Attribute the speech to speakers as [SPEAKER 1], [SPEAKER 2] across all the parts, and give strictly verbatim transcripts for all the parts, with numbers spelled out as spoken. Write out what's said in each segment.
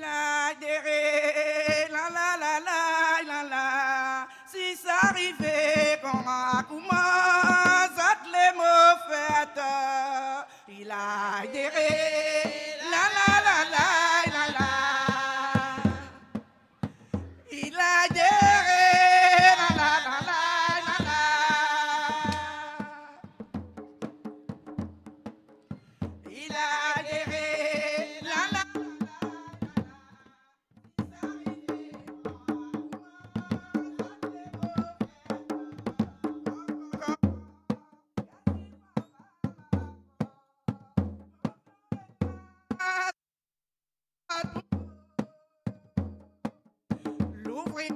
[SPEAKER 1] la déré, la la la la la la. Si ça arrivait qu'on a commencé les mots faits, il a déré, la la la la la la. Il a déré, la la la la la la. Il a déré, la la. L'ouvrir.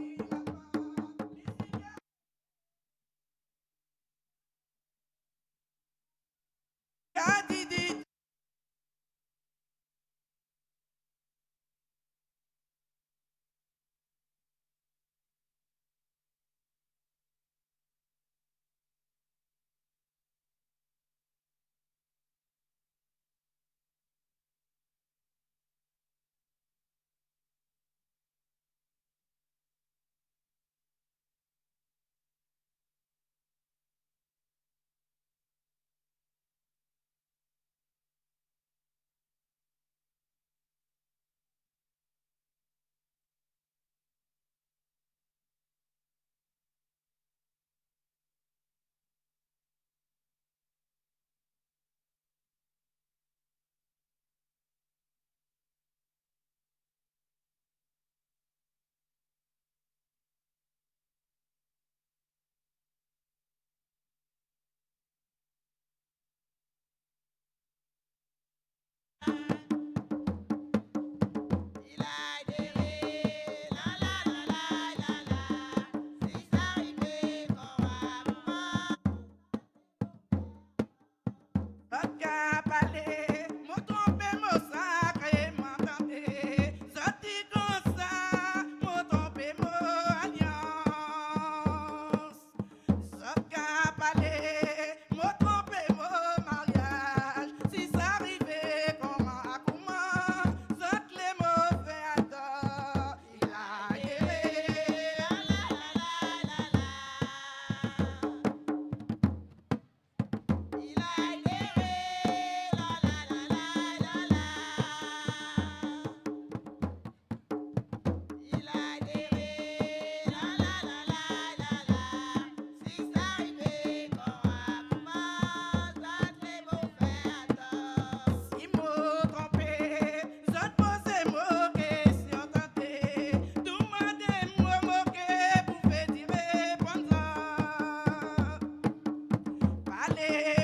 [SPEAKER 1] Cadidi. Il a déré, la la la la la la. Si ça arrivait qu'on a commencé. Votre cap allé, mon trompé, mon sacré, m'entendez. Sorti comme ça, mon trompé, mon alliance. Votre cap allé, mon trompé, mon mariage. Si ça arrivait qu'on a commencé, les mauvais attends. Il a déré, la la la la la la. Il a déré, la la la la la la. Il a déré, la la la la la la. Si ça arrivait qu'on a commencé, les mauvais attends. Si mot trompé, zot pose mot question tentée. Demandez moi moqué pour faire dire répondre. Parler